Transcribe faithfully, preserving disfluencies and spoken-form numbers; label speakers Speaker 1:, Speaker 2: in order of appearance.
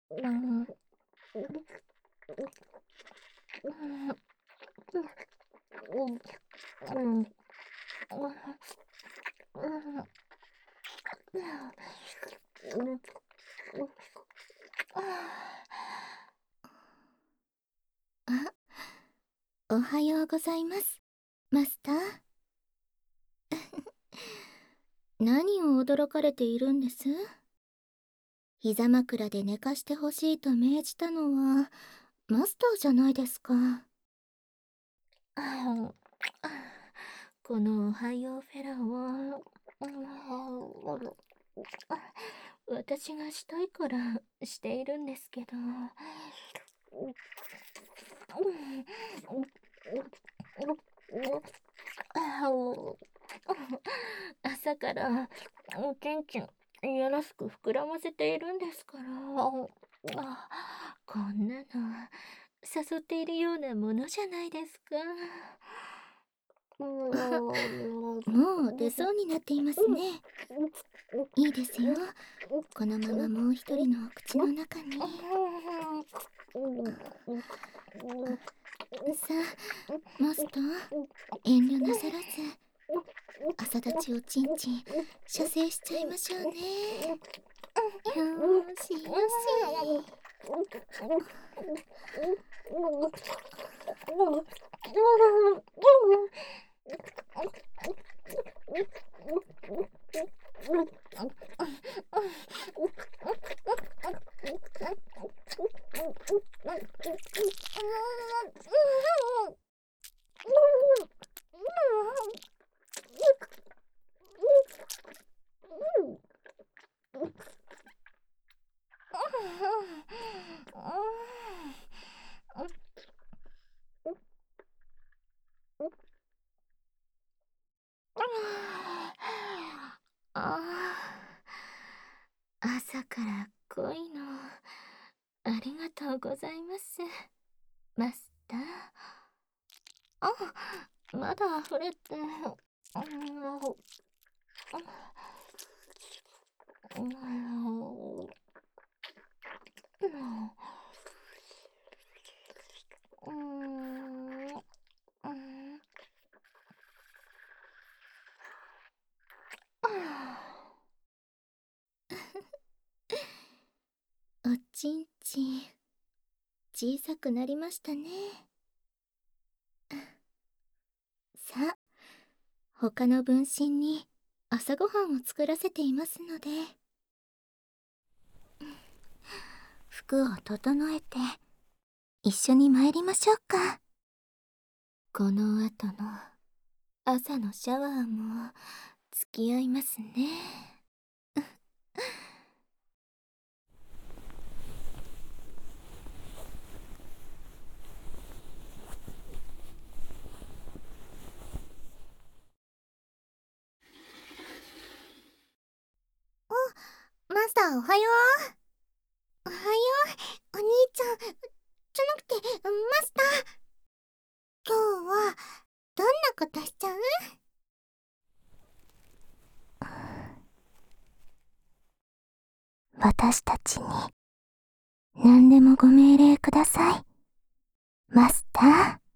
Speaker 1: あ、おはようございます、マスター。何を驚かれているんです？膝枕で寝かしてほしいと命じたのはマスターじゃないですか。
Speaker 2: このおはようフェラは私がしたいからしているんですけど、朝からおちんちんよろしく膨らませているんですから、こんなの誘っているようなものじゃないですか。
Speaker 1: もう出そうになっていますね。いいですよ。このままもう一人のお口の中に。さあ、マスター、遠慮なさらず朝立ちをちんちん射精しちゃいましょうね。よーしよし。
Speaker 2: 朝から濃いのありがとうございます、マスター。あ、まだ溢れて、
Speaker 1: おちんちん小さくなりましたね。さあ、他の分身に朝ごはんを作らせていますので、服を整えて一緒に参りましょうか。この後の朝のシャワーも付き合いますね。
Speaker 3: マスターおはよう。おはよう、お兄ちゃん。じゃなくて、マスター。今日は、どんなことしちゃう？
Speaker 1: 私たちに何でもご命令ください、マスター。